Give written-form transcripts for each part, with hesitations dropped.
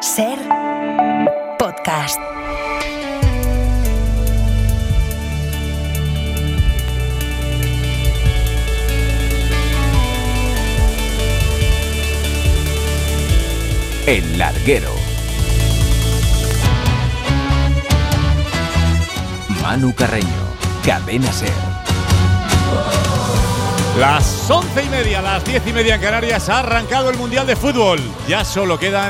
Ser podcast. El Larguero. Manu Carreño, Cadena Ser. Las 11:30, las 10:30 en Canarias, ha arrancado el Mundial de Fútbol. Ya solo quedan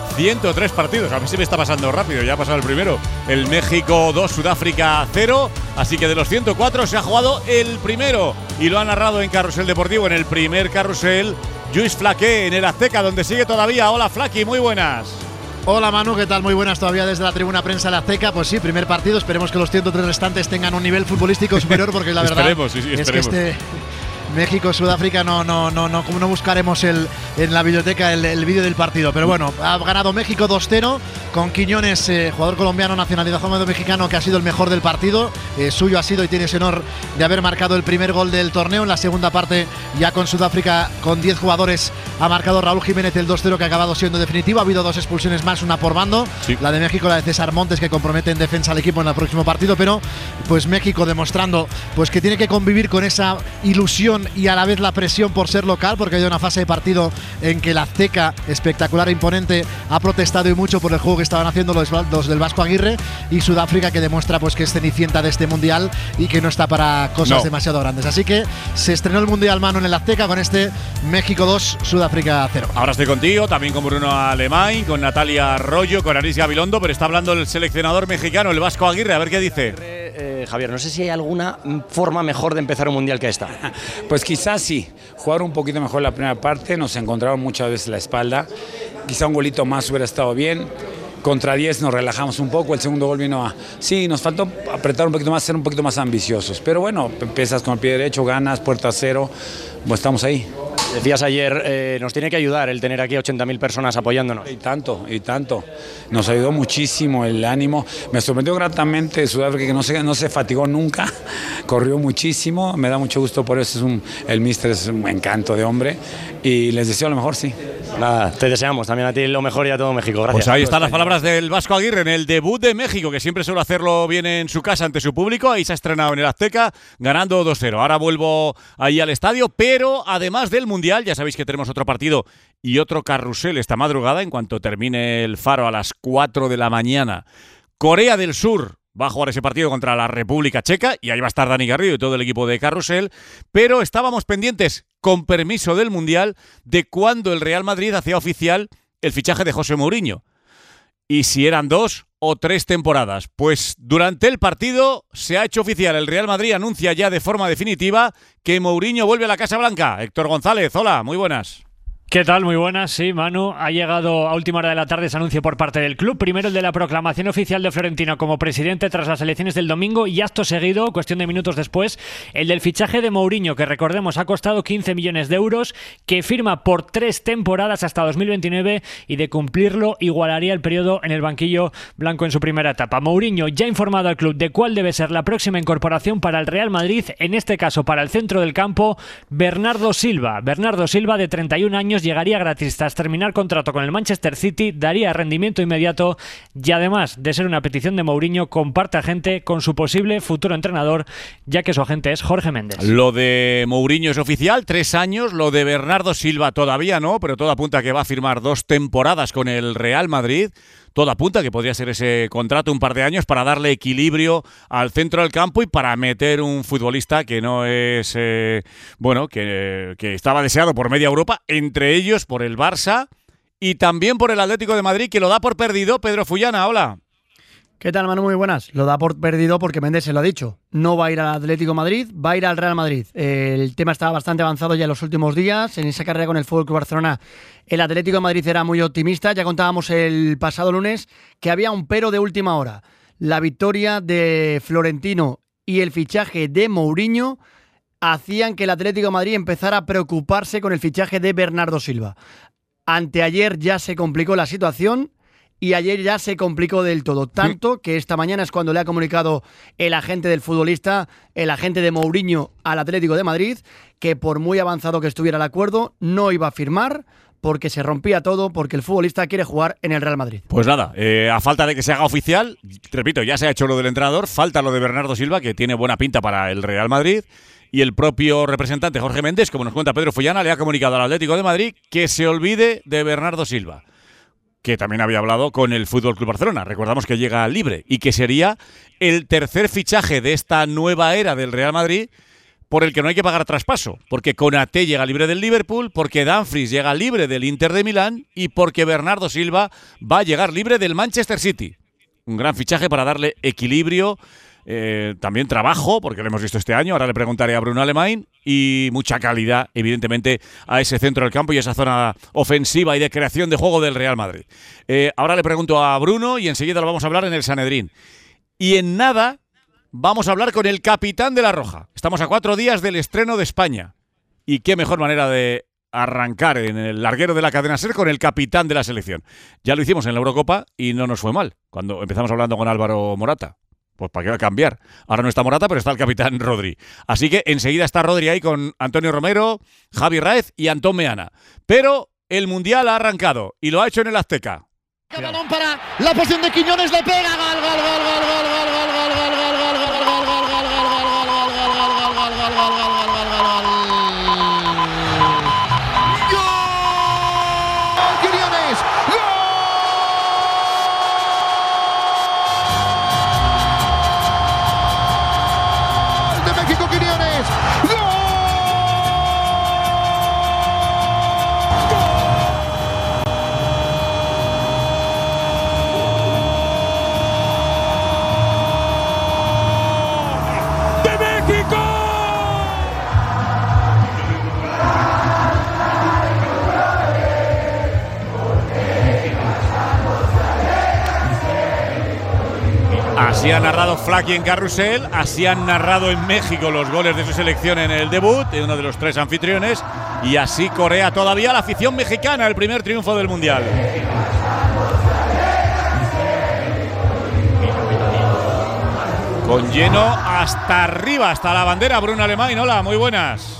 103 partidos. A mí se me está pasando rápido, ya ha pasado el primero. El México 2, Sudáfrica 0. Así que de los 104 se ha jugado el primero. Y lo ha narrado en Carrusel Deportivo, en el primer carrusel, Lluís Flaqué, en el Azteca, donde sigue todavía. Hola, Flaqui, muy buenas. Hola Manu, ¿qué tal? Muy buenas todavía desde la tribuna prensa de la Azteca. Pues sí, primer partido, esperemos que los 103 restantes tengan un nivel futbolístico superior, porque la verdad es que México-Sudáfrica no buscaremos en la biblioteca el vídeo del partido. Pero bueno, ha ganado México 2-0 con Quiñones, jugador colombiano nacionalizado mexicano, que ha sido el mejor del partido. Suyo ha sido y tiene ese honor de haber marcado el primer gol del torneo. En la segunda parte, ya con Sudáfrica, con 10 jugadores, ha marcado Raúl Jiménez el 2-0, que ha acabado siendo definitivo. Ha habido dos expulsiones más, una por bando. Sí. La de México, la de César Montes, que compromete en defensa al equipo en el próximo partido. Pero pues México demostrando pues que tiene que convivir con esa ilusión y a la vez la presión por ser local, porque hay una fase de partido en que la Azteca, espectacular e imponente, ha protestado y mucho por el juego que estaban haciendo los del Vasco Aguirre, y Sudáfrica, que demuestra pues que es cenicienta de este mundial y que no está para cosas demasiado grandes. Así que se estrenó el mundial, Manu, en el Azteca con este México 2, Sudáfrica 0. Ahora estoy contigo, también con Bruno Alemán, con Natalia Arroyo, con Aris Gabilondo, pero está hablando el seleccionador mexicano, el Vasco Aguirre, a ver qué dice. Javier, no sé si hay alguna forma mejor de empezar un mundial que esta. Pues quizás sí, jugar un poquito mejor la primera parte, nos encontraron muchas veces la espalda, quizá un golito más hubiera estado bien. Contra 10 nos relajamos un poco, el segundo gol vino a... Sí, nos faltó apretar un poquito más, ser un poquito más ambiciosos, pero bueno, empiezas con el pie derecho, ganas, puerta cero, pues estamos ahí. Decías ayer, nos tiene que ayudar el tener aquí 80.000 personas apoyándonos. Y tanto. Nos ayudó muchísimo el ánimo. Me sorprendió gratamente Sudáfrica, que no se fatigó nunca, corrió muchísimo. Me da mucho gusto por eso. El míster es un encanto de hombre y les deseo lo mejor, sí. Nada, te deseamos también a ti lo mejor y a todo México. Gracias. Pues ahí están las palabras del Vasco Aguirre en el debut de México, que siempre suele hacerlo bien en su casa ante su público. Ahí se ha estrenado en el Azteca, ganando 2-0. Ahora vuelvo ahí al estadio, pero además del Mundial, ya sabéis que tenemos otro partido y otro carrusel esta madrugada, en cuanto termine el Faro a las 4 de la mañana. Corea del Sur va a jugar ese partido contra la República Checa, y ahí va a estar Dani Garrido y todo el equipo de Carrusel, pero estábamos pendientes, con permiso del Mundial, de cuándo el Real Madrid hacía oficial el fichaje de José Mourinho. Y si eran 2 o 3 temporadas. Pues durante el partido se ha hecho oficial. El Real Madrid anuncia ya de forma definitiva que Mourinho vuelve a la Casa Blanca. Héctor González, hola, muy buenas. ¿Qué tal? Muy buenas, sí, Manu. Ha llegado a última hora de la tarde ese anuncio por parte del club. Primero el de la proclamación oficial de Florentino como presidente tras las elecciones del domingo, y acto seguido, cuestión de minutos después, el del fichaje de Mourinho, que recordemos ha costado 15 millones de euros, que firma por 3 temporadas hasta 2029, y de cumplirlo igualaría el periodo en el banquillo blanco en su primera etapa. Mourinho ya ha informado al club de cuál debe ser la próxima incorporación para el Real Madrid, en este caso para el centro del campo, Bernardo Silva. Bernardo Silva, de 31 años, llegaría gratis tras terminar contrato con el Manchester City, daría rendimiento inmediato y, además de ser una petición de Mourinho, comparte agente con su posible futuro entrenador, ya que su agente es Jorge Méndez. Lo de Mourinho es oficial, 3 años, lo de Bernardo Silva todavía no, pero todo apunta a que va a firmar 2 temporadas con el Real Madrid. Todo apunta a que podría ser ese contrato un par de años para darle equilibrio al centro del campo y para meter un futbolista que no es, que estaba deseado por media Europa, entre ellos por el Barça y también por el Atlético de Madrid, que lo da por perdido. Pedro Fullana, hola. ¿Qué tal, Manu? Muy buenas. Lo da por perdido porque Méndez se lo ha dicho. No va a ir al Atlético de Madrid, va a ir al Real Madrid. El tema estaba bastante avanzado ya en los últimos días. En esa carrera con el Fútbol Club Barcelona, el Atlético de Madrid era muy optimista. Ya contábamos el pasado lunes que había un pero de última hora. La victoria de Florentino y el fichaje de Mourinho hacían que el Atlético de Madrid empezara a preocuparse con el fichaje de Bernardo Silva. Anteayer ya se complicó la situación. Y ayer ya se complicó del todo, tanto que esta mañana es cuando le ha comunicado el agente del futbolista, el agente de Mourinho, al Atlético de Madrid, que por muy avanzado que estuviera el acuerdo, no iba a firmar porque se rompía todo, porque el futbolista quiere jugar en el Real Madrid. Pues nada, a falta de que se haga oficial, repito, ya se ha hecho lo del entrenador, falta lo de Bernardo Silva, que tiene buena pinta para el Real Madrid, y el propio representante Jorge Méndez, como nos cuenta Pedro Follana, le ha comunicado al Atlético de Madrid que se olvide de Bernardo Silva, que también había hablado con el FC Barcelona. Recordamos que llega libre y que sería el tercer fichaje de esta nueva era del Real Madrid por el que no hay que pagar traspaso, porque Konaté llega libre del Liverpool, porque Dumfries llega libre del Inter de Milán y porque Bernardo Silva va a llegar libre del Manchester City. Un gran fichaje para darle equilibrio, también trabajo, porque lo hemos visto este año, ahora le preguntaré a Bruno Alemany, y mucha calidad, evidentemente, a ese centro del campo y esa zona ofensiva y de creación de juego del Real Madrid. Ahora le pregunto a Bruno y enseguida lo vamos a hablar en el Sanedrín. Y en nada vamos a hablar con el capitán de La Roja. Estamos a 4 días del estreno de España. Y qué mejor manera de arrancar en el larguero de la cadena SER con el capitán de la selección. Ya lo hicimos en la Eurocopa y no nos fue mal, cuando empezamos hablando con Álvaro Morata. Pues para qué va a cambiar. Ahora no está Morata, pero está el capitán Rodri. Así que enseguida está Rodri ahí con Antonio Romero, Javi Raez y Antón Meana. Pero el Mundial ha arrancado y lo ha hecho en el Azteca. Balón para la posición de Quiñones, le pega, gol, gol, gol, gol, gol, gol, gol, gol, gol, gol, gol, gol, gol, gol, gol, gol, Así ha narrado Flaky en Carrusel, así han narrado en México los goles de su selección en el debut, de uno de los 3 anfitriones, y así corea todavía la afición mexicana el primer triunfo del Mundial. Con lleno hasta arriba, hasta la bandera. Bruno Alemany, hola, muy buenas.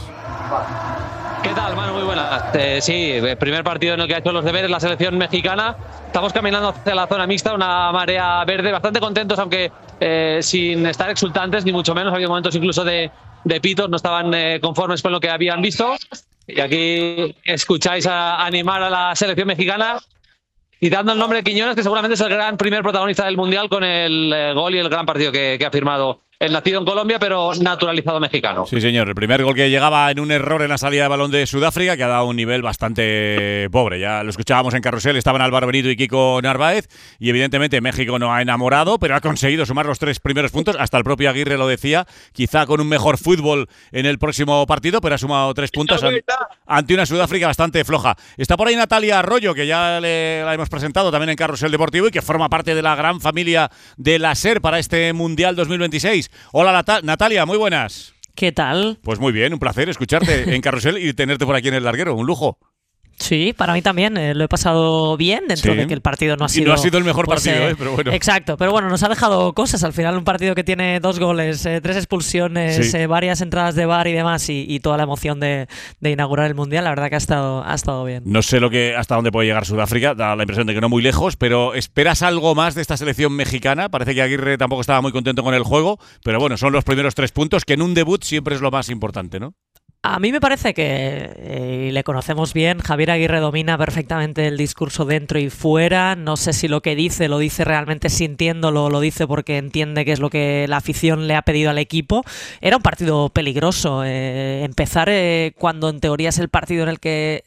¿Qué tal, Manu? Muy buenas. Sí, el primer partido en el que ha hecho los deberes la selección mexicana. Estamos caminando hacia la zona mixta, una marea verde, bastante contentos, aunque sin estar exultantes, ni mucho menos. Había momentos incluso de pitos, no estaban conformes con lo que habían visto. Y aquí escucháis a animar a la selección mexicana y dando el nombre de Quiñones, que seguramente es el gran primer protagonista del Mundial con el gol y el gran partido que ha firmado. El nacido en Colombia, pero naturalizado mexicano. Sí, señor. El primer gol que llegaba en un error en la salida de balón de Sudáfrica, que ha dado un nivel bastante pobre. Ya lo escuchábamos en Carrusel, estaban Álvaro Benito y Kiko Narváez, y evidentemente México no ha enamorado, pero ha conseguido sumar los 3 primeros puntos. Hasta el propio Aguirre lo decía, quizá con un mejor fútbol en el próximo partido, pero ha sumado 3 puntos ante una Sudáfrica bastante floja. Está por ahí Natalia Arroyo, que ya la hemos presentado también en Carrusel Deportivo y que forma parte de la gran familia de la SER para este Mundial 2026. Hola Natalia, muy buenas. ¿Qué tal? Pues muy bien, un placer escucharte en Carrusel y tenerte por aquí en el larguero, un lujo. Sí, para mí también lo he pasado bien dentro de que el partido no ha sido… Y no ha sido el mejor partido, pero bueno. Exacto, pero bueno, nos ha dejado cosas. Al final un partido que tiene 2 goles, 3 expulsiones, varias entradas de VAR y demás y toda la emoción de inaugurar el Mundial, la verdad que ha estado bien. No sé hasta dónde puede llegar Sudáfrica, da la impresión de que no muy lejos, pero ¿esperas algo más de esta selección mexicana? Parece que Aguirre tampoco estaba muy contento con el juego, pero bueno, son los primeros 3 puntos, que en un debut siempre es lo más importante, ¿no? A mí me parece que le conocemos bien. Javier Aguirre domina perfectamente el discurso dentro y fuera. No sé si lo que dice lo dice realmente sintiéndolo, lo dice porque entiende que es lo que la afición le ha pedido al equipo. Era un partido peligroso. Empezar cuando en teoría es el partido en el que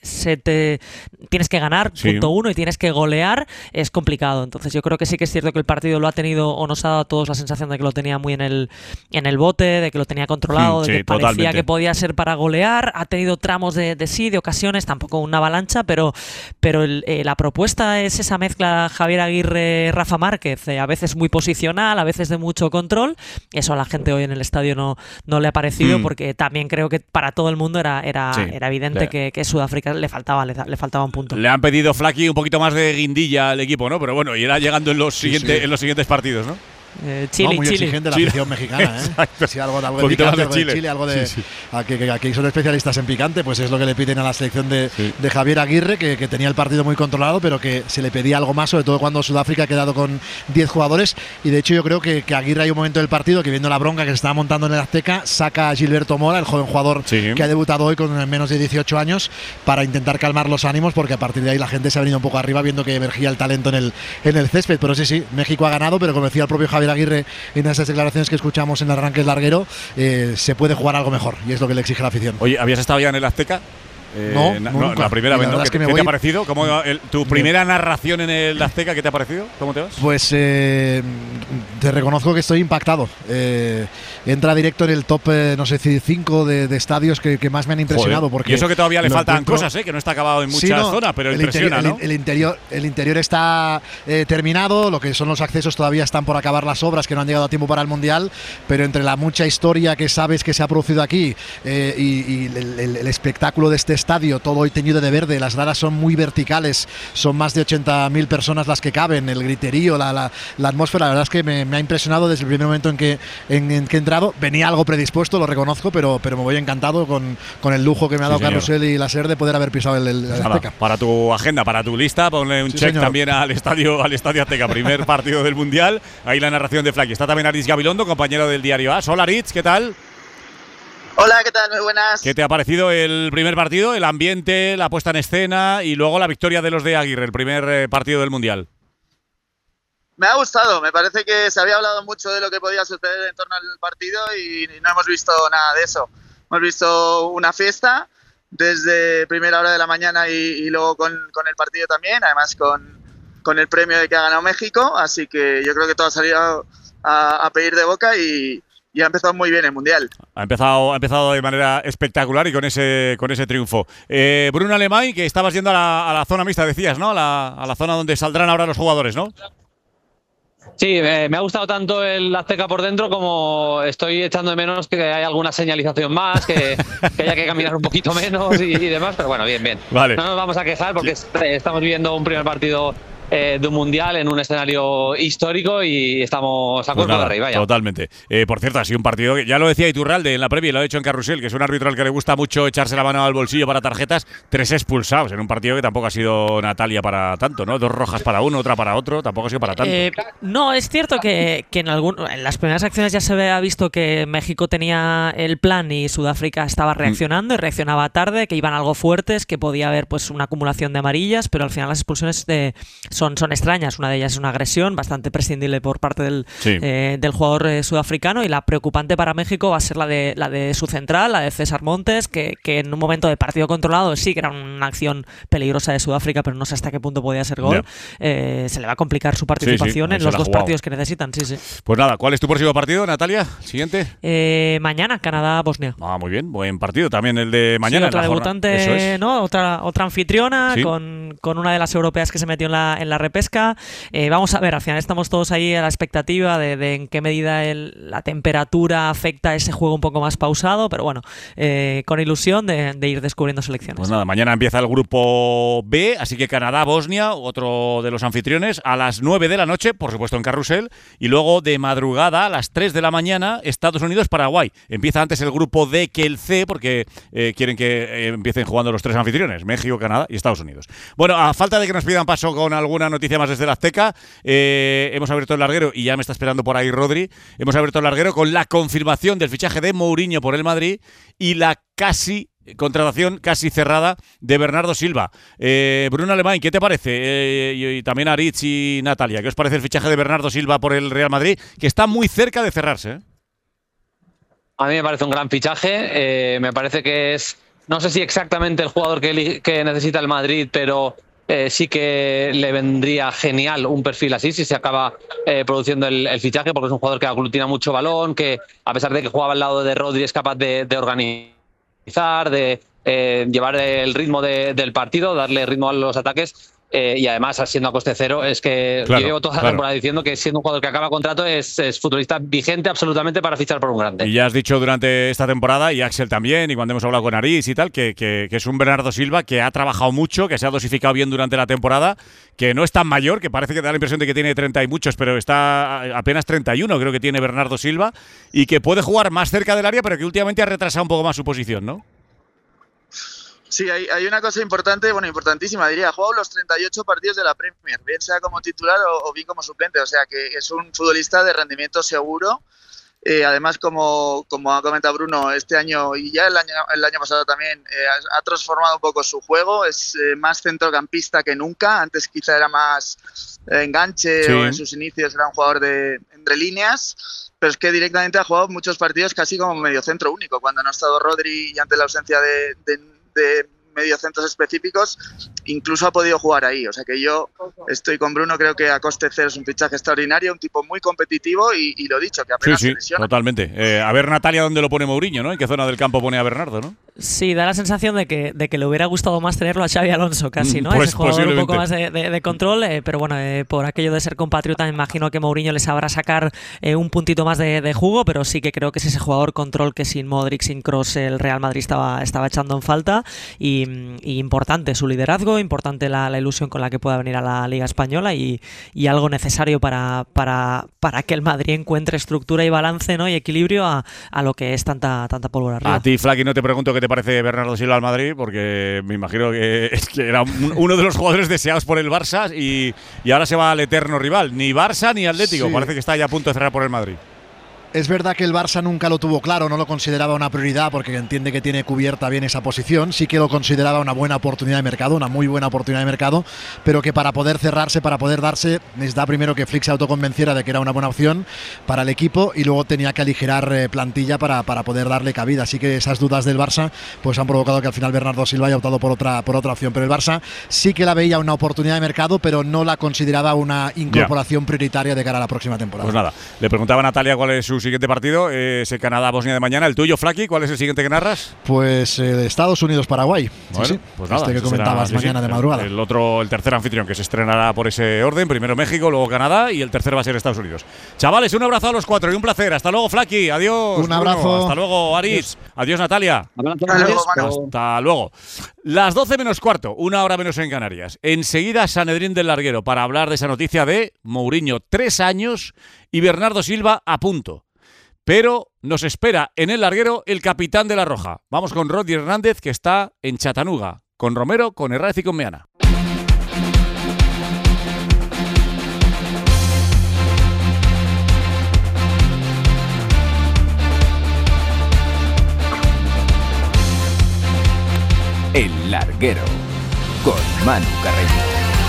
tienes que ganar, punto 1, y tienes que golear, es complicado. Entonces yo creo que sí que es cierto que el partido lo ha tenido, o nos ha dado a todos la sensación de que lo tenía muy en el bote, de que lo tenía controlado, de que parecía totalmente que podía ser para golear. Ha tenido tramos de ocasiones, tampoco una avalancha, pero la propuesta es esa mezcla Javier Aguirre-Rafa Márquez, a veces muy posicional, a veces de mucho control. Eso a la gente hoy en el estadio no le ha parecido, porque también creo que para todo el mundo era evidente que Sudáfrica le faltaba un punto. Le han pedido Flaky un poquito más de guindilla al equipo, ¿no? Pero bueno, irá llegando en los siguientes partidos, ¿no? Chile, muy Chile. exigente la afición mexicana, ¿eh? Sí, algo de picante, algo de Chile, algo de… Sí. Aquí son especialistas en picante, pues es lo que le piden a la selección de Javier Aguirre, que tenía el partido muy controlado, pero que se le pedía algo más, sobre todo cuando Sudáfrica ha quedado con 10 jugadores. Y de hecho yo creo que Aguirre hay un momento del partido que, viendo la bronca que se estaba montando en el Azteca, saca a Gilberto Mora, el joven jugador que ha debutado hoy con menos de 18 años, para intentar calmar los ánimos, porque a partir de ahí la gente se ha venido un poco arriba viendo que emergía el talento en el césped. Pero sí, México ha ganado, pero como decía el propio Javier Aguirre en esas declaraciones que escuchamos en el arranque del larguero, se puede jugar algo mejor, y es lo que le exige la afición. Oye, ¿habías estado ya en el Azteca? No, la primera vez, ¿no? ¿Qué te ha parecido? ¿Tu primera narración en el Azteca, qué te ha parecido? ¿Cómo te vas? Pues te reconozco que estoy impactado. Entra directo en el top, no sé si 5 de estadios que más me han impresionado. Porque y eso que todavía le faltan cosas, que no está acabado en muchas zonas, pero impresiona, ¿no? El interior está terminado, lo que son los accesos todavía están por acabar las obras, que no han llegado a tiempo para el Mundial, pero entre la mucha historia que sabes que se ha producido aquí y el espectáculo de este estadio, todo hoy teñido de verde, las gradas son muy verticales, son más de 80.000 personas las que caben, el griterío, la atmósfera, la verdad es que me ha impresionado desde el primer momento en que he entrado. Venía algo predispuesto, lo reconozco, pero me voy encantado con el lujo que me ha dado Carrusel y la SER de poder haber pisado el Azteca. Para tu agenda, para tu lista, ponle un check también al estadio Azteca, primer partido del Mundial. Ahí la narración de Flaky. Está también Aritz Gabilondo, compañero del diario AS. Hola Aritz, ¿qué tal? Hola, ¿qué tal? Muy buenas. ¿Qué te ha parecido el primer partido, el ambiente, la puesta en escena y luego la victoria de los de Aguirre, el primer partido del Mundial? Me ha gustado, me parece que se había hablado mucho de lo que podía suceder en torno al partido y no hemos visto nada de eso. Hemos visto una fiesta desde primera hora de la mañana y luego con el partido también, además con el premio de que ha ganado México, así que yo creo que todo ha salido a pedir de boca y ha empezado muy bien el Mundial. Ha empezado de manera espectacular y con ese triunfo. Bruno Alemany, que estabas yendo a la zona mixta, decías, ¿no? A la zona donde saldrán ahora los jugadores, ¿no? Sí, me ha gustado tanto el Azteca por dentro como estoy echando de menos que haya alguna señalización más, que haya que caminar un poquito menos y demás, pero bueno, bien. Vale. No nos vamos a quejar porque estamos viviendo un primer partido de un mundial en un escenario histórico y estamos a cuerpo de rey, vaya. Totalmente. Por cierto, ha sido un partido que ya lo decía Iturralde en la previa y lo ha hecho en Carrusel, que es un árbitro al que le gusta mucho echarse la mano al bolsillo para tarjetas. 3 expulsados en un partido que tampoco ha sido Natalia para tanto, ¿no? 2 rojas para uno, otra para otro, tampoco ha sido para tanto. No, es cierto que en las primeras acciones ya se había visto que México tenía el plan y Sudáfrica estaba reaccionando y reaccionaba tarde, que iban algo fuertes, que podía haber pues una acumulación de amarillas, pero al final las expulsiones son extrañas. Una de ellas es una agresión bastante prescindible por parte del jugador sudafricano, y la preocupante para México va a ser la de su central, la de César Montes, que en un momento de partido controlado sí que era una acción peligrosa de Sudáfrica, pero no sé hasta qué punto podía ser gol. Se le va a complicar su participación en los 2 partidos que necesitan. Pues nada, ¿cuál es tu próximo partido, Natalia? ¿Siguiente? Mañana, Canadá-Bosnia. Muy bien, buen partido también el de mañana. Otra debutante, ¿no? Otra anfitriona, con una de las europeas que se metió en la repesca. Vamos a ver, al final estamos todos ahí a la expectativa de en qué medida la temperatura afecta a ese juego un poco más pausado, pero bueno, con ilusión de ir descubriendo selecciones. Pues nada, mañana empieza el grupo B, así que Canadá-Bosnia, otro de los anfitriones, a las 9 de la noche, por supuesto en Carrusel, y luego de madrugada a las 3 de la mañana, Estados Unidos-Paraguay. Empieza antes el grupo D que el C, porque quieren que empiecen jugando los 3 anfitriones, México, Canadá y Estados Unidos. Bueno, a falta de que nos pidan paso con alguna noticia más desde el Azteca, hemos abierto el larguero y ya me está esperando por ahí Rodri. Hemos abierto el larguero con la confirmación del fichaje de Mourinho por el Madrid y la contratación casi cerrada de Bernardo Silva. Bruno Alemany, ¿qué te parece? Y también Aritz y Natalia, ¿qué os parece el fichaje de Bernardo Silva por el Real Madrid, que está muy cerca de cerrarse? A mí me parece un gran fichaje. Me parece que es, no sé si exactamente el jugador que necesita el Madrid, pero sí que le vendría genial un perfil así si se acaba produciendo el fichaje, porque es un jugador que aglutina mucho balón, que a pesar de que jugaba al lado de Rodri es capaz de organizar, de llevar el ritmo del partido, darle ritmo a los ataques, y además siendo a coste cero, es que yo llevo toda la temporada diciendo que siendo un jugador que acaba contrato es futbolista vigente absolutamente para fichar por un grande. Y ya has dicho durante esta temporada, y Axel también, y cuando hemos hablado con Aris y tal, que es un Bernardo Silva que ha trabajado mucho, que se ha dosificado bien durante la temporada, que no es tan mayor, que parece que da la impresión de que tiene 30 y muchos, pero está apenas 31, creo que tiene Bernardo Silva, y que puede jugar más cerca del área, pero que últimamente ha retrasado un poco más su posición, ¿no? Sí, hay una cosa importante, bueno, importantísima, diría. Ha jugado los 38 partidos de la Premier, bien sea como titular o bien como suplente. O sea, que es un futbolista de rendimiento seguro. Además, como ha comentado Bruno, este año y ya el año pasado también ha transformado un poco su juego. Es más centrocampista que nunca. Antes quizá era más enganche, o en sus inicios era un jugador de entre líneas. Pero es que directamente ha jugado muchos partidos casi como mediocentro único. Cuando no ha estado Rodri y ante la ausencia de mediocentros específicos, incluso ha podido jugar ahí. O sea que yo estoy con Bruno, creo que a coste cero es un fichaje extraordinario, un tipo muy competitivo y lo dicho, que apenas se lesiona. Totalmente. A ver, Natalia, ¿dónde lo pone Mourinho, ¿no? ¿En qué zona del campo pone a Bernardo, no? Sí, da la sensación de que le hubiera gustado más tenerlo a Xabi Alonso casi, ¿no? Ese jugador un poco más de control, pero bueno, por aquello de ser compatriota, me imagino que Mourinho les sabrá sacar un puntito más de jugo, pero sí que creo que es ese jugador control que sin Modric, sin Kroos, el Real Madrid estaba echando en falta, y importante su liderazgo, importante la ilusión con la que pueda venir a la Liga Española y algo necesario para que el Madrid encuentre estructura y balance, ¿no? Y equilibrio a lo que es tanta pólvora arriba. A ti, Flaky, no te pregunto qué te parece Bernardo Silva al Madrid, porque me imagino que era uno de los jugadores deseados por el Barça y ahora se va al eterno rival. Ni Barça ni Atlético, parece que está ya a punto de cerrar por el Madrid. Es verdad que el Barça nunca lo tuvo claro, no lo consideraba una prioridad porque entiende que tiene cubierta bien esa posición. Sí que lo consideraba una buena oportunidad de mercado, una muy buena oportunidad de mercado, pero que para poder cerrarse, para poder darse, necesitaba primero que Flick se autoconvenciera de que era una buena opción para el equipo y luego tenía que aligerar plantilla para poder darle cabida. Así que esas dudas del Barça pues han provocado que al final Bernardo Silva haya optado por otra opción. Pero el Barça sí que la veía una oportunidad de mercado, pero no la consideraba una incorporación prioritaria de cara a la próxima temporada. Pues nada, le preguntaba a Natalia cuál es su siguiente partido, ese Canadá-Bosnia de mañana. ¿El tuyo, Flaky? ¿Cuál es el siguiente que narras? Pues Estados Unidos-Paraguay. Bueno, sí. Pues nada, que comentabas mañana de madrugada. El tercer anfitrión que se estrenará por ese orden. Primero México, luego Canadá y el tercer va a ser Estados Unidos. Chavales, un abrazo a los cuatro y un placer. Hasta luego, Flaky. Adiós. Un abrazo. Bruno. Hasta luego, Aris. Adiós, Natalia. Hasta luego. Las 12 menos cuarto, una hora menos en Canarias. Enseguida Sanedrín del Larguero para hablar de esa noticia de Mourinho, 3 años y Bernardo Silva a punto. Pero nos espera en el larguero el capitán de la Roja. Vamos con Rodri Hernández, que está en Chattanooga, con Romero, con Herráez y con Meana. El larguero, con Manu Carreño.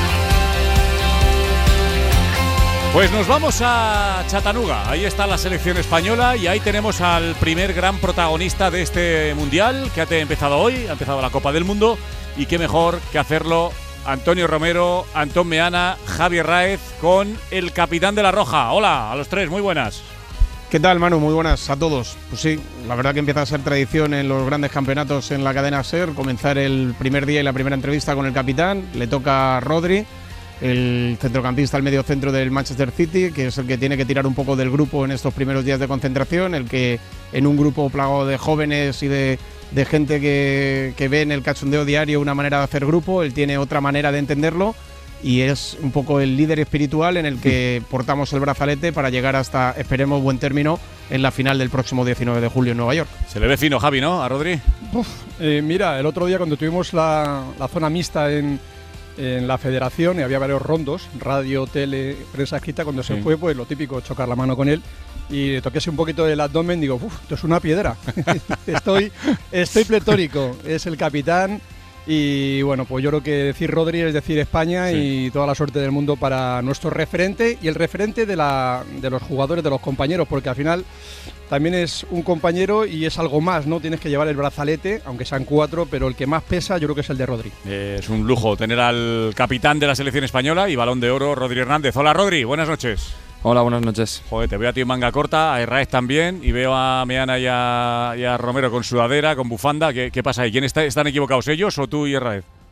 Pues nos vamos a Chattanooga, ahí está la selección española y ahí tenemos al primer gran protagonista de este Mundial que ha empezado hoy, ha empezado la Copa del Mundo y qué mejor que hacerlo Antonio Romero, Antón Meana, Javi Herráez con el capitán de la Roja. Hola a los tres, muy buenas. ¿Qué tal, Manu? Muy buenas a todos. Pues sí, la verdad que empieza a ser tradición en los grandes campeonatos en la cadena SER comenzar el primer día y la primera entrevista con el capitán. Le toca a Rodri, el centrocampista al medio centro del Manchester City, que es el que tiene que tirar un poco del grupo en estos primeros días de concentración, el que en un grupo plagado de jóvenes y de gente que ve en el cachondeo diario una manera de hacer grupo, él tiene otra manera de entenderlo y es un poco el líder espiritual en el que portamos el brazalete para llegar hasta, esperemos, buen término en la final del próximo 19 de julio en Nueva York. Se le ve fino, Javi, ¿no? A Rodri. Mira, el otro día cuando tuvimos la zona mixta en la federación y había varios rondos, radio, tele, prensa escrita, cuando se fue, pues lo típico, chocar la mano con él y le toqué un poquito del abdomen, digo, esto es una piedra, estoy pletórico, es el capitán y bueno, pues yo creo que decir Rodri es decir España y toda la suerte del mundo para nuestro referente y el referente de los jugadores, de los compañeros, porque al final también es un compañero y es algo más, ¿no? Tienes que llevar el brazalete, aunque sean 4, pero el que más pesa yo creo que es el de Rodri. Es un lujo tener al capitán de la selección española y Balón de Oro, Rodri Hernández. Hola, Rodri, buenas noches. Hola, buenas noches. Joder, te veo a ti en manga corta, a Herráez también, y veo a Meana y a Romero con sudadera, con bufanda. ¿Qué pasa ahí? ¿Están equivocados ellos o tú y Herráez?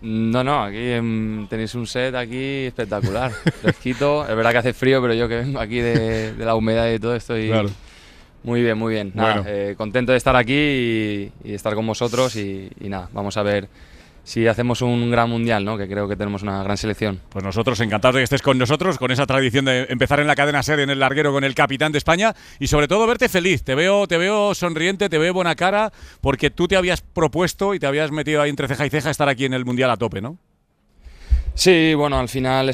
No, aquí tenéis un set aquí espectacular, fresquito. Es verdad que hace frío, pero yo que vengo aquí de la humedad y todo estoy muy bien. Bueno. Nada, contento de estar aquí y estar con vosotros y nada, vamos a ver si hacemos un gran mundial, ¿no? Que creo que tenemos una gran selección. Pues nosotros encantados de que estés con nosotros, con esa tradición de empezar en la cadena SER en el larguero con el capitán de España y sobre todo verte feliz. Te veo sonriente, te veo buena cara, porque tú te habías propuesto y te habías metido ahí entre ceja y ceja estar aquí en el mundial a tope, ¿no? Sí, bueno, al final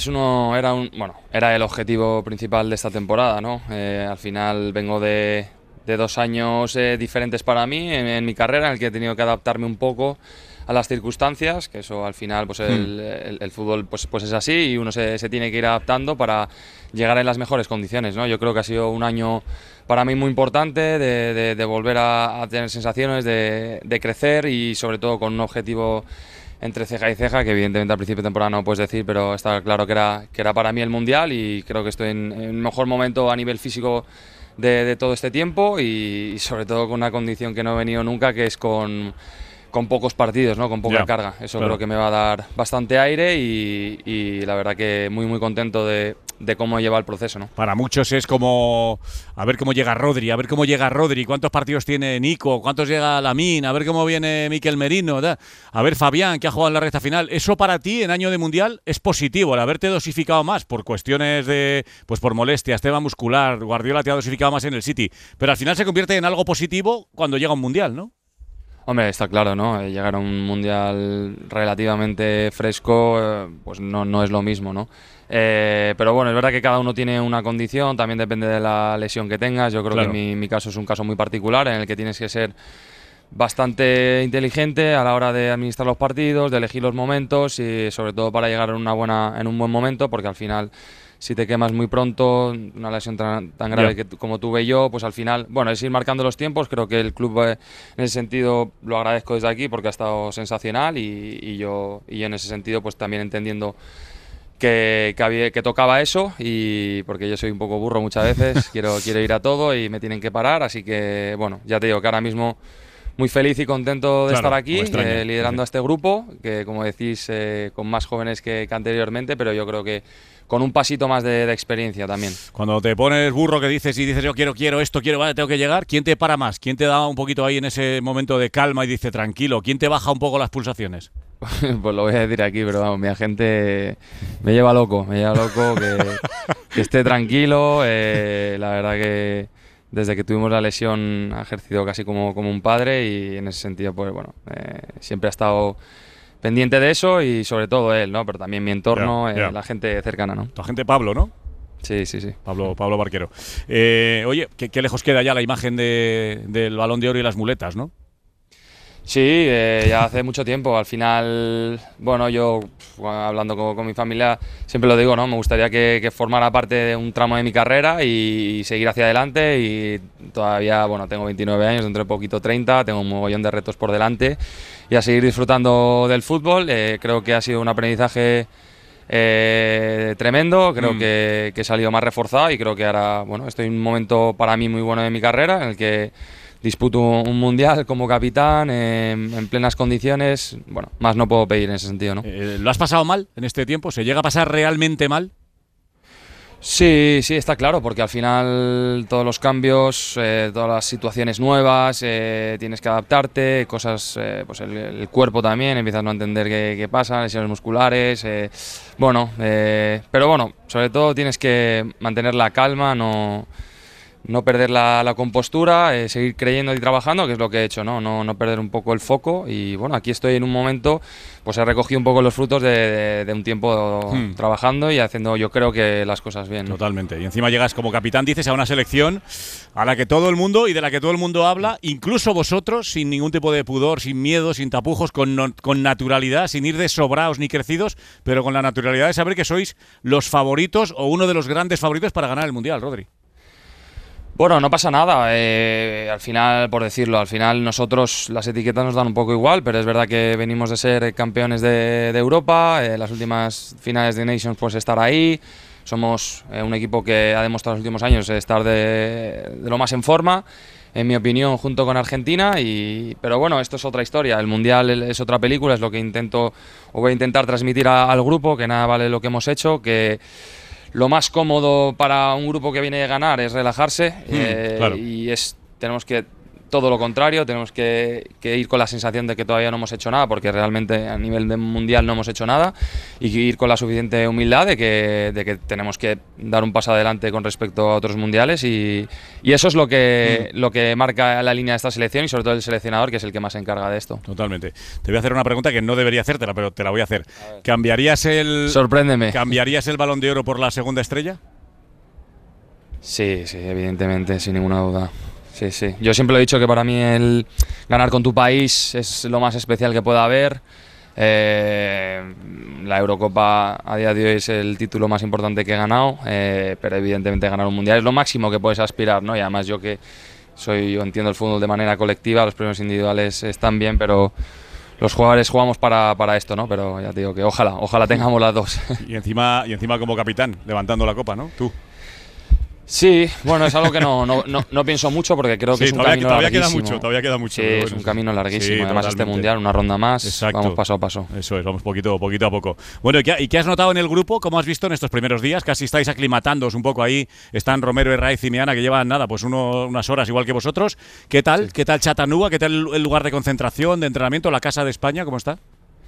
era el objetivo principal de esta temporada, ¿no? Al final vengo de 2 años diferentes para mí en mi carrera, en el que he tenido que adaptarme un poco a las circunstancias, que eso al final pues el fútbol pues es así y uno se tiene que ir adaptando para llegar en las mejores condiciones, ¿no? Yo creo que ha sido un año para mí muy importante de volver a tener sensaciones, de crecer y sobre todo con un objetivo entre ceja y ceja, que evidentemente al principio de temporada no puedes decir, pero está claro que era para mí el mundial y creo que estoy en el mejor momento a nivel físico de todo este tiempo y sobre todo con una condición que no he venido nunca, que es con pocos partidos, ¿no? Con poca carga. Eso creo que me va a dar bastante aire y la verdad que muy contento de cómo lleva el proceso, ¿no? Para muchos es como a ver cómo llega Rodri, cuántos partidos tiene Nico, cuántos llega Lamine, a ver cómo viene Mikel Merino, a ver Fabián, que ha jugado en la recta final. Eso para ti en año de mundial es positivo, el haberte dosificado más por cuestiones pues por molestias, tema muscular. Guardiola te ha dosificado más en el City, pero al final se convierte en algo positivo cuando llega un mundial, ¿no? Hombre, está claro, ¿no? Llegar a un mundial relativamente fresco pues no es lo mismo, ¿no? Pero bueno, es verdad que cada uno tiene una condición, también depende de la lesión que tengas. Yo creo que mi caso es un caso muy particular en el que tienes que ser bastante inteligente a la hora de administrar los partidos, de elegir los momentos y sobre todo para llegar en un buen momento, porque al final si te quemas muy pronto, una lesión tan grave como tuve yo, pues al final, bueno, es ir marcando los tiempos. Creo que el club en ese sentido lo agradezco desde aquí porque ha estado sensacional y yo en ese sentido pues también entendiendo que tocaba eso, y porque yo soy un poco burro muchas veces, quiero ir a todo y me tienen que parar, así que bueno, ya te digo que ahora mismo muy feliz y contento de estar aquí, liderando a este grupo, que como decís, con más jóvenes que anteriormente, pero yo creo que con un pasito más de experiencia también. Cuando te pones burro que dices yo quiero esto, vale, tengo que llegar, ¿quién te para más? ¿Quién te da un poquito ahí en ese momento de calma y dice tranquilo? ¿Quién te baja un poco las pulsaciones? Pues lo voy a decir aquí, pero vamos, mi agente me lleva loco que esté tranquilo. La verdad que desde que tuvimos la lesión ha ejercido casi como un padre y en ese sentido pues bueno, siempre ha estado pendiente de eso y sobre todo él, ¿no? Pero también mi entorno, la gente cercana, ¿no? Tu agente Pablo, ¿no? Sí. Pablo Barquero. Oye, ¿qué lejos queda ya la imagen del Balón de Oro y las muletas, ¿no? Sí, ya hace mucho tiempo. Al final, bueno, yo hablando con mi familia siempre lo digo, ¿no? Me gustaría que formara parte de un tramo de mi carrera y seguir hacia adelante, y todavía, bueno, tengo 29 años, dentro de poquito 30, tengo un mogollón de retos por delante y a seguir disfrutando del fútbol. Creo que ha sido un aprendizaje tremendo, creo que he salido más reforzado y creo que ahora, bueno, estoy en un momento para mí muy bueno de mi carrera en el que disputo un mundial como capitán en plenas condiciones. Bueno, más no puedo pedir en ese sentido, ¿no? ¿Lo has pasado mal en este tiempo? ¿Se llega a pasar realmente mal? Sí, está claro, porque al final todos los cambios, todas las situaciones nuevas, tienes que adaptarte, cosas, pues el cuerpo también, empiezas a no entender qué pasa, lesiones musculares, pero bueno, sobre todo tienes que mantener la calma, no perder la compostura, seguir creyendo y trabajando, que es lo que he hecho, no perder un poco el foco. Y bueno, aquí estoy en un momento, pues he recogido un poco los frutos de un tiempo trabajando y haciendo, yo creo que las cosas bien, ¿no? Totalmente. Y encima llegas como capitán, dices, a una selección a la que todo el mundo y de la que todo el mundo habla, incluso vosotros, sin ningún tipo de pudor, sin miedo, sin tapujos, con naturalidad, sin ir de sobraos ni crecidos, pero con la naturalidad de saber que sois los favoritos o uno de los grandes favoritos para ganar el Mundial, Rodri. Bueno, no pasa nada, al final, por decirlo, al final nosotros las etiquetas nos dan un poco igual, pero es verdad que venimos de ser campeones de Europa, las últimas finales de Nations pues estar ahí, somos un equipo que ha demostrado en los últimos años estar de lo más en forma, en mi opinión, junto con Argentina. Pero bueno, esto es otra historia. El Mundial es otra película, es lo que voy a intentar transmitir al grupo, que nada vale lo que hemos hecho, que lo más cómodo para un grupo que viene a ganar es relajarse, claro. y tenemos que todo lo contrario, tenemos que ir con la sensación de que todavía no hemos hecho nada, porque realmente a nivel de mundial no hemos hecho nada, y ir con la suficiente humildad de que tenemos que dar un paso adelante con respecto a otros mundiales, y eso es lo que marca la línea de esta selección, y sobre todo el seleccionador, que es el que más se encarga de esto. Totalmente. Te voy a hacer una pregunta que no debería hacértela, pero te la voy a hacer. Sorpréndeme. ¿Cambiarías el Balón de Oro por la segunda estrella? Sí, evidentemente, sin ninguna duda. Sí. Yo siempre he dicho que para mí el ganar con tu país es lo más especial que pueda haber. La Eurocopa a día de hoy es el título más importante que he ganado, pero evidentemente ganar un mundial es lo máximo que puedes aspirar, ¿no? Y además yo entiendo el fútbol de manera colectiva, los premios individuales están bien, pero los jugadores jugamos para esto, ¿no? Pero ya te digo que ojalá tengamos las dos. Y encima como capitán, levantando la copa, ¿no? Tú. Sí, bueno, es algo que no pienso mucho, porque creo que es un camino larguísimo. Todavía queda mucho. Sí, es un camino larguísimo. Sí, además, este mundial, una ronda más, exacto. Vamos paso a paso. Eso es, vamos poquito a poco. Bueno, ¿y qué has notado en el grupo? ¿Cómo has visto en estos primeros días? Casi estáis aclimatándoos un poco ahí. Están Romero, Herraiz y Meana, que llevan unas horas igual que vosotros. ¿Qué tal? Sí. ¿Qué tal Chattanooga? ¿Qué tal el lugar de concentración, de entrenamiento, la Casa de España? ¿Cómo está?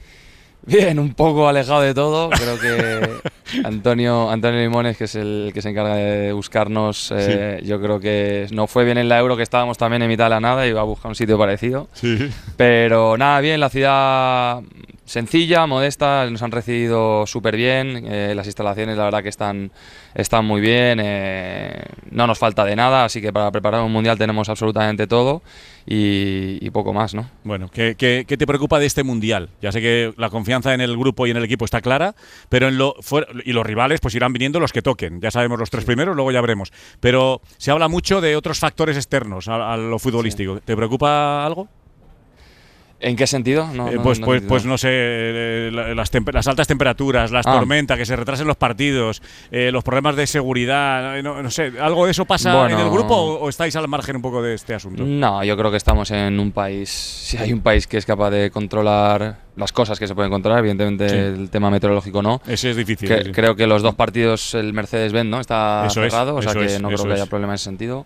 Bien, un poco alejado de todo. Creo que Antonio Limones, que es el que se encarga de buscarnos, yo creo que no fue bien en la Euro, que estábamos también en mitad de la nada, iba a buscar un sitio parecido. Sí. Pero nada, bien, la ciudad sencilla, modesta, nos han recibido súper bien, las instalaciones la verdad que están muy bien, no nos falta de nada, así que para preparar un mundial tenemos absolutamente todo. Y poco más, ¿no? Bueno, ¿qué te preocupa de este mundial? Ya sé que la confianza en el grupo y en el equipo está clara, pero y los rivales pues irán viniendo los que toquen. Ya sabemos los tres primeros, luego ya veremos. Pero se habla mucho de otros factores externos a lo futbolístico. Sí. ¿Te preocupa algo? ¿En qué sentido? Pues no sé, las altas temperaturas, las tormentas, que se retrasen los partidos, los problemas de seguridad, no sé, ¿algo de eso pasa en el grupo o estáis al margen un poco de este asunto? No, yo creo que estamos en un país, si hay un país que es capaz de controlar las cosas que se pueden controlar, evidentemente el tema meteorológico no. Ese es difícil. Creo que los dos partidos el Mercedes-Benz ¿no? Está cerrado, o sea que no creo que haya problema en ese sentido.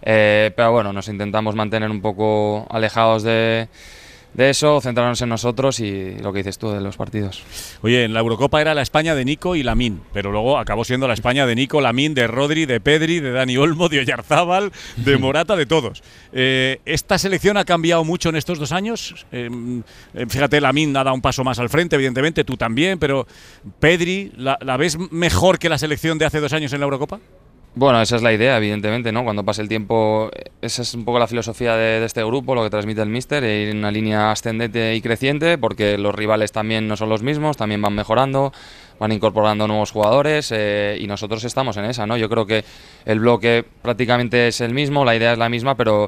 Pero bueno, nos intentamos mantener un poco alejados de eso, centrarnos en nosotros y lo que dices tú de los partidos. Oye, en la Eurocopa era la España de Nico y Lamín, pero luego acabó siendo la España de Nico, Lamín, de Rodri, de Pedri, de Dani Olmo, de Oyarzábal, de Morata, de todos. ¿Esta selección ha cambiado mucho en estos 2 años? Fíjate, Lamín ha dado un paso más al frente, evidentemente, tú también, pero Pedri, ¿la ves mejor que la selección de hace 2 años en la Eurocopa? Bueno, esa es la idea, evidentemente, ¿no? Cuando pase el tiempo, esa es un poco la filosofía de este grupo, lo que transmite el míster, ir en una línea ascendente y creciente, porque los rivales también no son los mismos, también van mejorando, van incorporando nuevos jugadores y nosotros estamos en esa, ¿no? Yo creo que el bloque prácticamente es el mismo, la idea es la misma, pero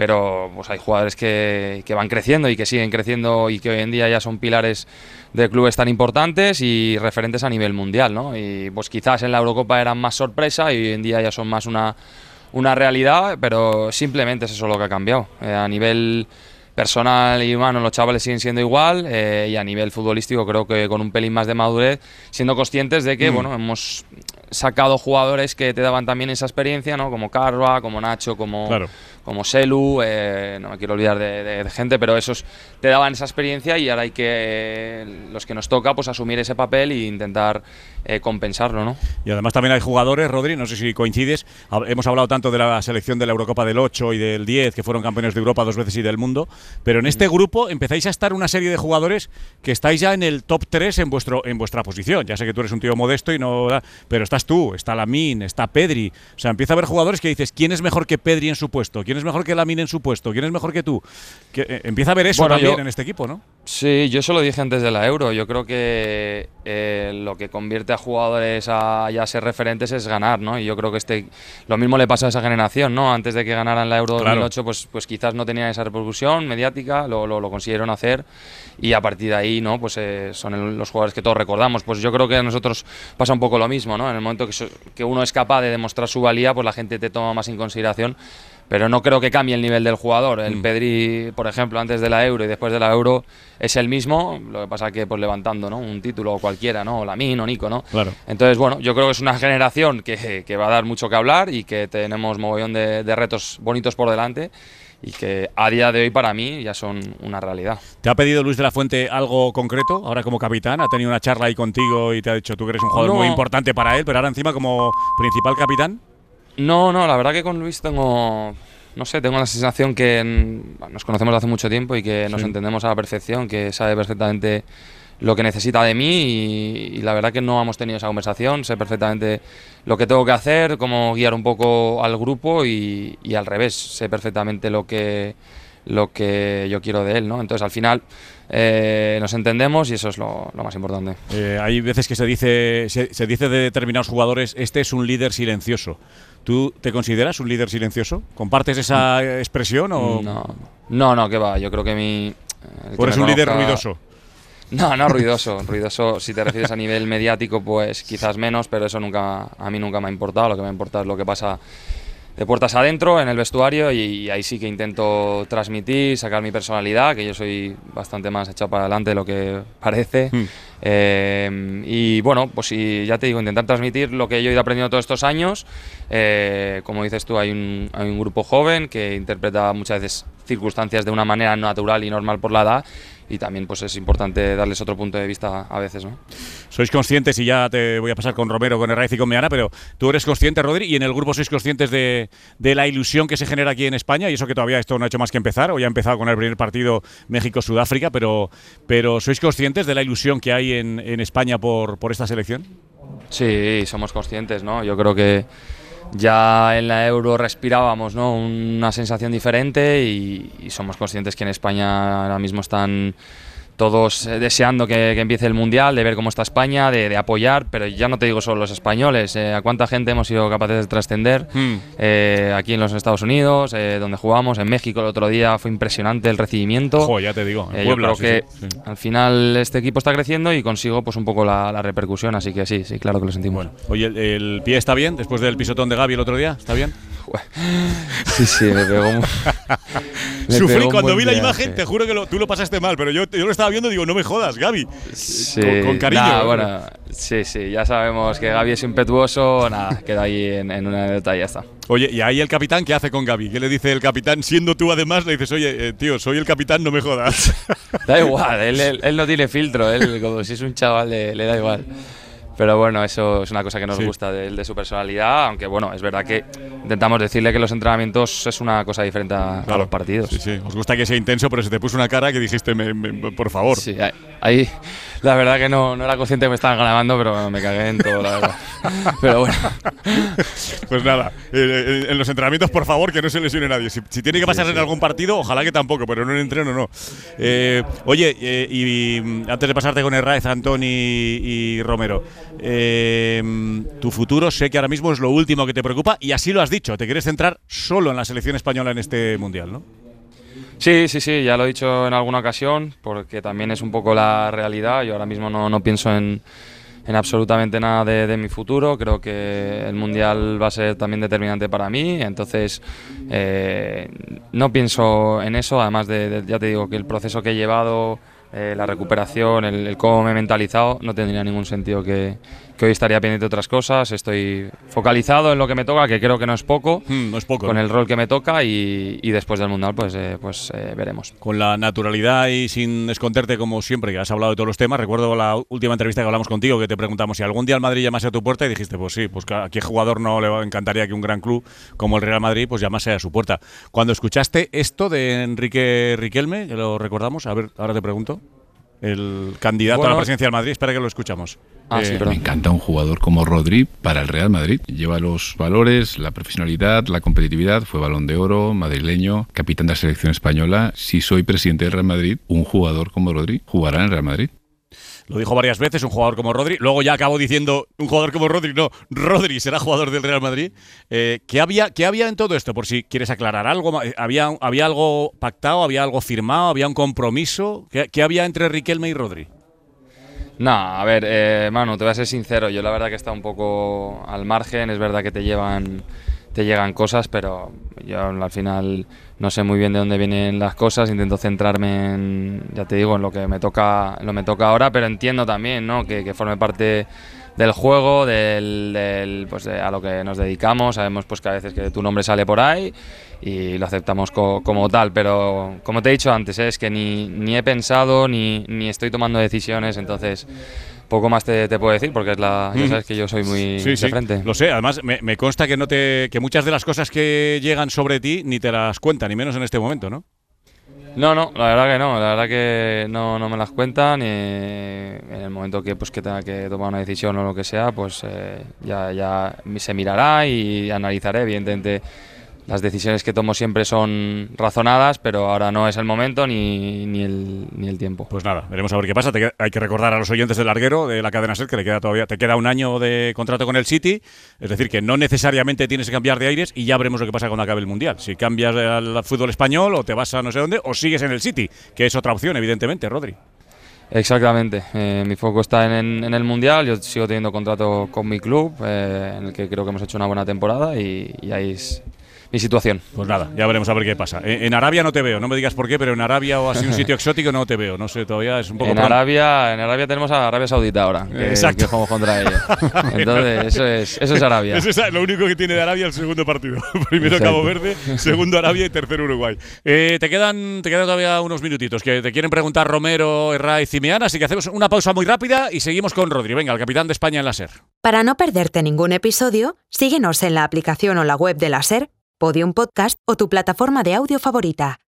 pues hay jugadores que van creciendo y que siguen creciendo y que hoy en día ya son pilares de clubes tan importantes y referentes a nivel mundial, ¿no? Y pues quizás en la Eurocopa eran más sorpresa y hoy en día ya son más una realidad, pero simplemente es eso lo que ha cambiado. A nivel personal y humano los chavales siguen siendo igual y a nivel futbolístico creo que con un pelín más de madurez, siendo conscientes de que bueno, hemos sacado jugadores que te daban también esa experiencia, ¿no? Como Carva, como Nacho, como Selu, no me quiero olvidar de gente, pero esos te daban esa experiencia y ahora hay que, los que nos toca, pues asumir ese papel e intentar compensarlo, ¿no? Y además también hay jugadores, Rodri, no sé si coincides, hemos hablado tanto de la selección de la Eurocopa del 8 y del 10, que fueron campeones de Europa 2 veces y del mundo, pero en este grupo empezáis a estar una serie de jugadores que estáis ya en el top 3 en vuestra posición. Ya sé que tú eres un tío modesto y no, pero estás tú, está Lamín, está Pedri, o sea, empieza a haber jugadores que dices, ¿quién es mejor que Pedri en su puesto? ¿Quién es mejor que Lamín en su puesto? ¿Quién es mejor que tú? Empieza a haber eso también en este equipo, ¿no? Sí, yo eso lo dije antes de la Euro. Yo creo que lo que convierte a jugadores a ya ser referentes es ganar, ¿no? Y yo creo que lo mismo le pasa a esa generación, ¿no? Antes de que ganaran la Euro 2008, pues quizás no tenían esa repercusión mediática, lo consiguieron hacer y a partir de ahí, ¿no? Pues son los jugadores que todos recordamos. Pues yo creo que a nosotros pasa un poco lo mismo, ¿no? En el momento que uno es capaz de demostrar su valía, pues la gente te toma más en consideración. pero no creo que cambie el nivel del jugador. El Pedri, por ejemplo, antes de la Euro y después de la Euro es el mismo, lo que pasa que pues levantando, ¿no?, un título cualquiera, ¿no?, o Lamine o Nico, ¿no? Claro. Entonces, bueno, yo creo que es una generación que va a dar mucho que hablar y que tenemos mogollón de retos bonitos por delante y que a día de hoy para mí ya son una realidad. ¿Te ha pedido Luis de la Fuente algo concreto ahora como capitán? ¿Ha tenido una charla ahí contigo y te ha dicho tú que eres un jugador muy importante para él, pero ahora encima como principal capitán? No, la verdad que con Luis tengo la sensación que nos conocemos de hace mucho tiempo y que nos entendemos a la perfección, que sabe perfectamente lo que necesita de mí y la verdad que no hemos tenido esa conversación. Sé perfectamente lo que tengo que hacer, cómo guiar un poco al grupo y al revés, sé perfectamente lo que yo quiero de él, ¿no? Entonces al final nos entendemos y eso es lo más importante. Hay veces que se dice de determinados jugadores, este es un líder silencioso. ¿Tú te consideras un líder silencioso? ¿Compartes esa expresión o...? No, que va, yo creo que ¿O eres un líder ruidoso? No ruidoso. Ruidoso, si te refieres a nivel mediático, pues quizás menos, pero eso a mí nunca me ha importado. Lo que me ha importado es lo que pasa de puertas adentro, en el vestuario, y ahí sí que intento transmitir, sacar mi personalidad, que yo soy bastante más echado para adelante de lo que parece. Y bueno, pues sí, ya te digo, intentar transmitir lo que yo he ido aprendiendo todos estos años. Como dices tú, hay un grupo joven que interpreta muchas veces circunstancias de una manera natural y normal por la edad, y también pues es importante darles otro punto de vista a veces, ¿no? Sois conscientes, y ya te voy a pasar con Romero, con Herraiz y con Meana, pero tú eres consciente, Rodri, y en el grupo sois conscientes de la ilusión que se genera aquí en España, y eso que todavía esto no ha hecho más que empezar, o ya ha empezado con el primer partido México-Sudáfrica, pero ¿sois conscientes de la ilusión que hay en España por esta selección? Sí, somos conscientes, ¿no? Yo creo que ya en la Euro respirábamos, ¿no?, una sensación diferente y somos conscientes que en España ahora mismo están todos deseando que empiece el Mundial, de ver cómo está España, de apoyar, pero ya no te digo solo los españoles, a cuánta gente hemos sido capaces de trascender aquí en los Estados Unidos, donde jugamos, en México el otro día fue impresionante el recibimiento. Jo, ya te digo, en Puebla, yo creo que sí. al final este equipo está creciendo y consigo pues un poco la repercusión, así que sí, claro que lo sentimos. Bueno, oye, ¿el pie está bien después del pisotón de Gavi el otro día? ¿Está bien? Sí, me pegó. Sufrí cuando vi la imagen, te juro que tú lo pasaste mal, pero yo lo estaba viendo y digo, no me jodas, Gavi. Sí, con cariño. Bueno, sí, ya sabemos que Gavi es impetuoso, queda ahí en una anécdota y ya está. Oye, ¿y ahí el capitán qué hace con Gavi? ¿Qué le dice el capitán? Siendo tú además, le dices, oye, tío, soy el capitán, no me jodas. Da igual, él no tiene filtro, él como si es un chaval le da igual. Pero bueno, eso es una cosa que nos gusta de su personalidad, aunque bueno, es verdad que intentamos decirle que los entrenamientos es una cosa diferente a los partidos. Sí, os gusta que sea intenso, pero se te puso una cara que dijiste, por favor. Sí, ahí la verdad que no era consciente que me estaban grabando, pero me cagué en todo, la verdad. Pero bueno. Pues nada, en los entrenamientos, por favor, que no se lesione nadie. Si tiene que pasar en algún partido, ojalá que tampoco, pero en un entreno no. Oye, y antes de pasarte con Herraiz, Antón y Romero, tu futuro sé que ahora mismo es lo último que te preocupa y así lo has dicho, te quieres centrar solo en la selección española en este Mundial, ¿no? Sí, ya lo he dicho en alguna ocasión, porque también es un poco la realidad. Yo ahora mismo no pienso en absolutamente nada de mi futuro. Creo que el Mundial va a ser también determinante para mí, entonces no pienso en eso, además ya te digo que el proceso que he llevado, la recuperación, el cómo me he mentalizado, no tendría ningún sentido que hoy estaría pendiente de otras cosas. Estoy focalizado en lo que me toca, que creo que no es poco, con el rol que me toca y después del Mundial pues veremos. Con la naturalidad y sin esconderte como siempre, que has hablado de todos los temas. Recuerdo la última entrevista que hablamos contigo, que te preguntamos si algún día el Madrid llamase a tu puerta y dijiste, pues sí, pues a qué jugador no le encantaría que un gran club como el Real Madrid pues llamase a su puerta. Cuando escuchaste esto de Enrique Riquelme, que lo recordamos, a ver, ahora te pregunto, el candidato a la presidencia del Madrid, espera que lo escuchamos. Me encanta un jugador como Rodri para el Real Madrid. Lleva los valores, la profesionalidad, la competitividad, fue Balón de Oro, madrileño, capitán de la selección española. Si soy presidente del Real Madrid, un jugador como Rodri jugará en el Real Madrid. Lo dijo varias veces, un jugador como Rodri. Luego ya acabó diciendo, un jugador como Rodri, no, Rodri será jugador del Real Madrid. ¿Qué había en todo esto? Por si quieres aclarar algo. ¿Había algo pactado? ¿Había algo firmado? ¿Había un compromiso? ¿Qué había entre Riquelme y Rodri? No, a ver, Manu, te voy a ser sincero. Yo la verdad que está un poco al margen. Es verdad que te llevan te llegan cosas, pero yo al final no sé muy bien de dónde vienen las cosas, intento centrarme en, ya te digo, en lo que me toca ahora, pero entiendo también, ¿no? que forme parte del juego, pues a lo que nos dedicamos. Sabemos pues que a veces que tu nombre sale por ahí y lo aceptamos como tal, pero como te he dicho antes, es que ni he pensado ni estoy tomando decisiones, entonces poco más te puedo decir, porque ya sabes que yo soy muy de frente. Lo sé, además me consta que muchas de las cosas que llegan sobre ti ni te las cuentan, ni menos en este momento, ¿no? No, la verdad que no me las cuentan, y en el momento que tenga que tomar una decisión o lo que sea, pues ya se mirará y analizaré. Evidentemente las decisiones que tomo siempre son razonadas, pero ahora no es el momento ni el tiempo. Pues nada, veremos a ver qué pasa. Hay que recordar a los oyentes del larguero de la cadena SER que te queda un año de contrato con el City, es decir, que no necesariamente tienes que cambiar de aires y ya veremos lo que pasa cuando acabe el Mundial. Si cambias al fútbol español o te vas a no sé dónde o sigues en el City, que es otra opción, evidentemente, Rodri. Exactamente, mi foco está en el Mundial. Yo sigo teniendo contrato con mi club, en el que creo que hemos hecho una buena temporada y ahí es mi situación. Pues nada, ya veremos a ver qué pasa. En Arabia no te veo, no me digas por qué, pero en Arabia o así un sitio exótico no te veo. No sé, todavía es un poco... En Arabia tenemos a Arabia Saudita ahora, que jugamos contra ella. Entonces, eso es Arabia. Eso es lo único que tiene de Arabia el segundo partido. Primero Exacto. Cabo Verde, segundo Arabia y tercero Uruguay. Te quedan todavía unos minutitos que te quieren preguntar Romero, Herraiz y Meana, así que hacemos una pausa muy rápida y seguimos con Rodri. Venga, el capitán de España en la SER. Para no perderte ningún episodio, síguenos en la aplicación o la web de la SER, Podium Podcast o tu plataforma de audio favorita.